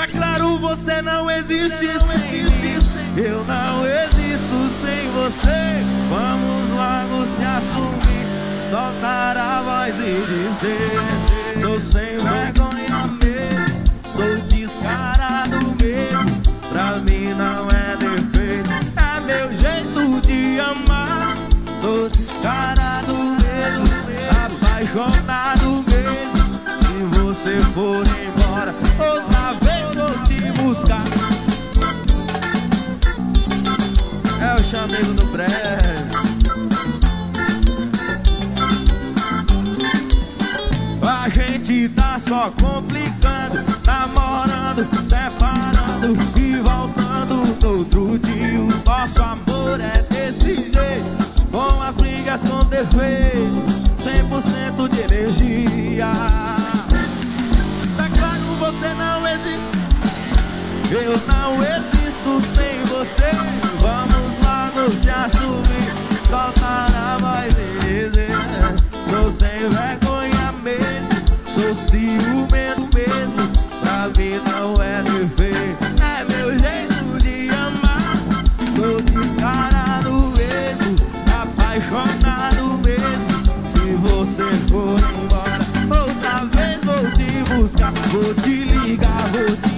Tá claro, você não existe sem mim. Eu não existo sem você. Vamos logo se assumir, soltar a voz e dizer: sou sem vergonha mesmo, sou descarado mesmo. Pra mim não é defeito, é meu jeito de amar. Sou descarado mesmo, apaixonado mesmo. Se você for embora, outra vez vou te buscar. É o chamego do prédio. A gente tá só complicando, namorando, separando e voltando no outro dia. O nosso amor é desse jeito, com as brigas com defeito, 100% de energia. Tá claro, você não existe, eu não existo sem você. Vamos logo se assumir, soltar a voz e dizer: sou sem vergonha mesmo, sou ciumento mesmo. Pra mim não é defeito, é meu jeito de amar. Sou descarado mesmo, apaixonado mesmo. Se você for embora, outra vez vou te buscar. Vou te ligar, vou te